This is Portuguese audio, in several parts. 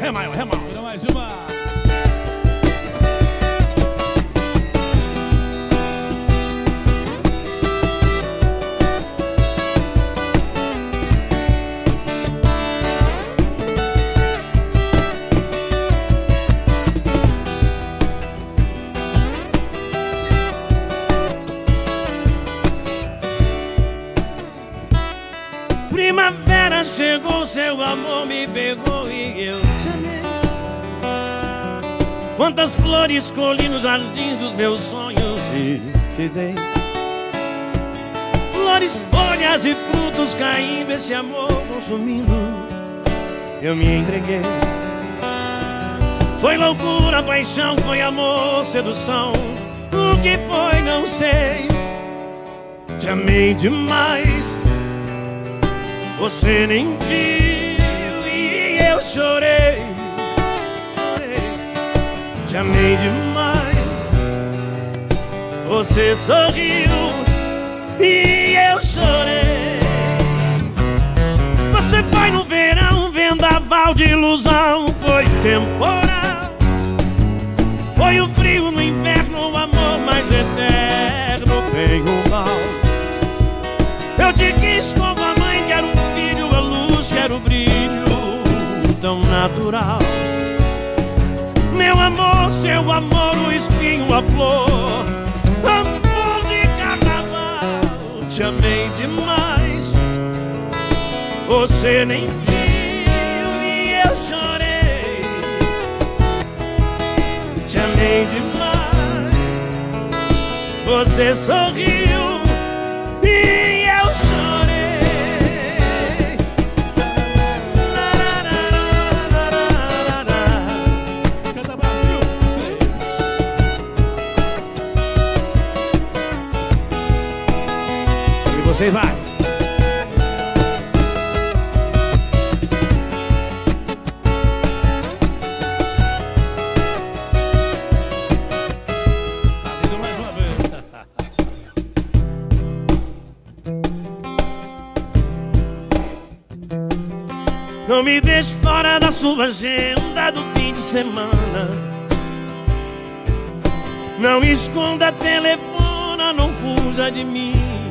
Ré maior, ré maior. Tira mais uma. Primavera chegou, seu amor me pegou e eu te amei. Quantas flores colhi nos jardins dos meus sonhos e te dei. Flores, folhas e frutos caindo, esse amor consumindo, eu me entreguei. Foi loucura, paixão, foi amor, sedução. O que foi, não sei. Te amei demais, você nem viu e eu chorei, chorei. Te amei demais, você sorriu e eu chorei. Você foi no verão, vendaval de ilusão. Foi temporal, foi o frio no inverno, o amor mais eterno. Bem ou mal, eu te quis como a mãe quer um filho, a luz quer o brilho tão natural. Meu amor, seu amor, o espinho, a flor de carnaval. Te amei demais, você nem viu e eu chorei. Te amei demais, você sorriu e eu chorei. Canta Brasil, vocês. E vocês vai. Tá lindo mais uma vez. Não me deixe fora da sua agenda do fim de semana. Não esconda, telefona, não fuja de mim.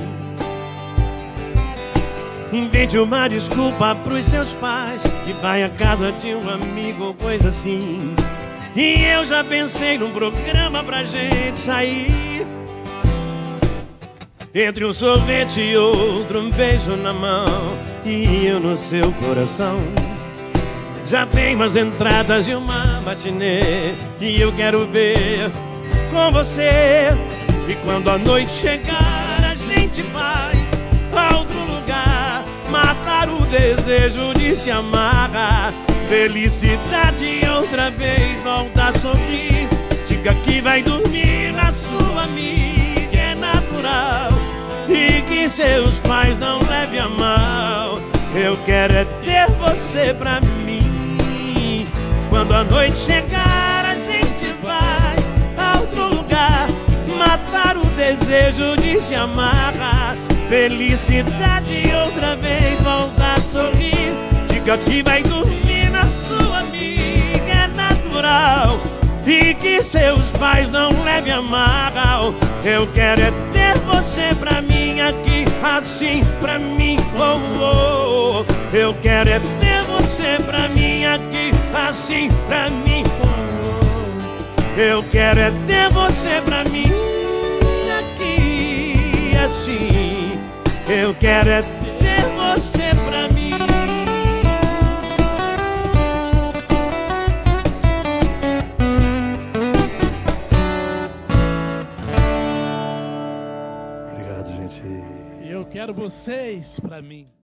Invente uma desculpa pros seus pais, que vai à casa de um amigo ou coisa assim. E eu já pensei num programa pra gente sair. Entre um sorvete e outro, um beijo na mão e eu no seu coração. Já tem umas entradas e uma matinê que eu quero ver com você. E quando a noite chegar, a gente vai a outro lugar, matar o desejo de se amar. Felicidade outra vez, volta a sorrir. Diga que vai dormir na sua amiga, é natural. E que seus pais não levem a mal. Eu quero é ter você pra mim. Quando a noite chegar, a gente vai a outro lugar, matar o desejo de se amar. Felicidade outra vez, volta a sorrir. Diga que vai dormir na sua amiga, é natural. E que seus pais não levem a mal. Eu quero é ter você pra mim aqui, assim pra mim, oh, oh. Eu quero é ter você pra mim aqui, assim pra mim, oh, oh. Eu quero é ter você pra mim aqui, assim. Eu quero é ter você pra mim. E eu quero vocês pra mim.